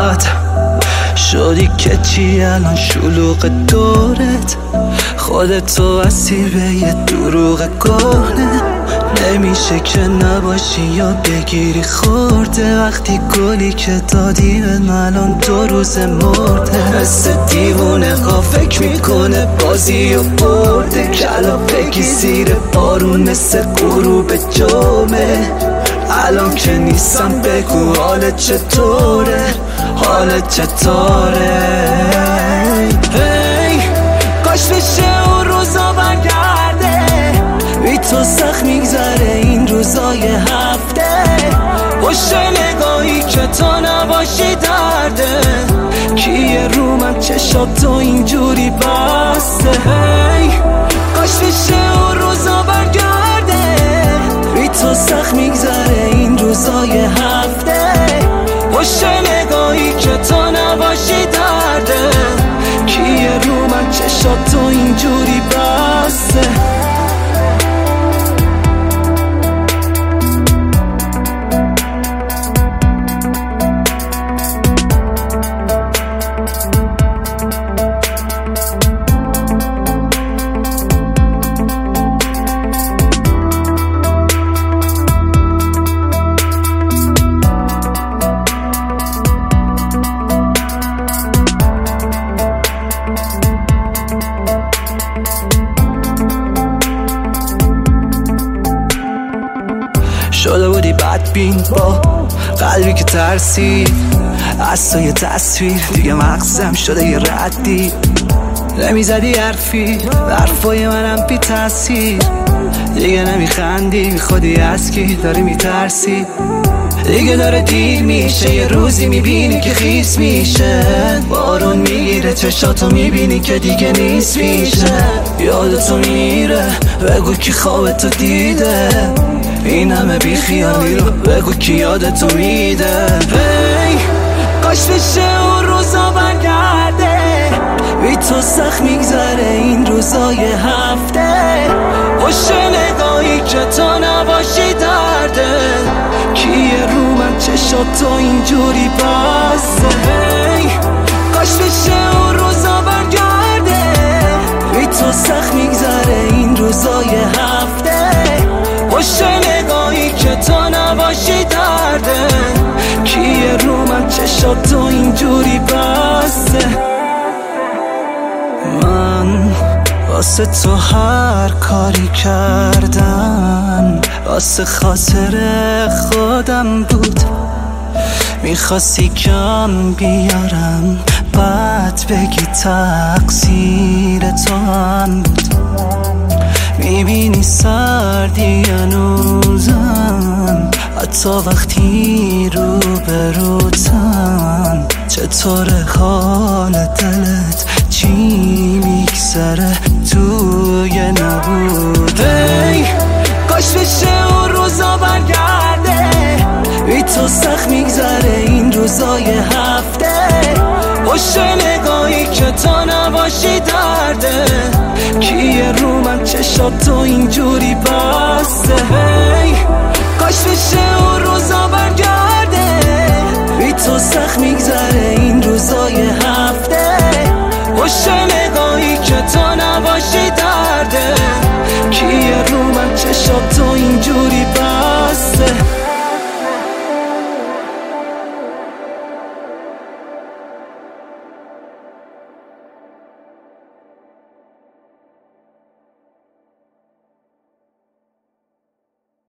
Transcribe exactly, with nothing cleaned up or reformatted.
بد شدی که چی الان شلوغ دورت، خودتو اسیر به یه دروغ کهنه. نمیشه که نباشی یا بگیری خورده، وقتی گلی که دادی به من الان دو روز مرده. مثل دیوونه ها فکر میکنه بازی و برده، کلا بگی زیر بارون مثل غروب جمعه. الان که نیستم بگو حالت چطوره، حالت چطوره. هی کاش بشه اون روزا برگرده، بی تو سخت میگذره این روزای هفته. پشت نگاهی که تو نباشی درده، کیه رو من چشاتو اینجوری بسته. هی کاش بشه اون روزا برگرده، بی تو سخت میگذره این روزای هفته. پشت نگاهی که تو نباشی درده، کیه رو من چشاتو اینجوری بسته. شده بودی بدبین با قلبی که ترسید از تو یه تصویر، دیگه مغزم شده یه ردی. نمیزدی حرفی حرفای منم بی تاثیر، دیگه نمیخندی بی خودی از کی داری میترسی. دیگه داره دیر میشه، یه روزی میبینی که خیس میشه. بارون میگیره چشاتو میبینی که دیگه نیست میشه. یادتو میره بگو کی خوابتو دیده، این همه بی خیالی رو بگو کی یادتو میده. هی کاش بشه اون روزا برگرده، بی تو سخت میگذره این روزای هفته. پشت نگاهی که تو نباشی درده، کیه رو من چشاتو اینجوری بسته. هی کاش بشه اون روزا برگرده، بی تو سخت میگذره این روزای هفته. پشت نگاهی که تو نباشی درده، کیه رو من چشاتو اینجوری بسته. من واسه تو هر کاری کردم واسه خاطر خودم بود. میخواستی کم بیارم بعد بگی تقصیر تو هم بود. میبینی سردی هنوزم حتی وقتی رو بروتم. چطور حال دلت چی میگذره توی نبود. هی کاش بشه اون روزا برگرده، بی تو سخت میگذره این روزای هفته. پشت نگاهی که تو نباشی درده، کیه رو من چشاتو اینجوری بسته. هی کاش بشه اون روزا برگرده، بی تو سخت میگذره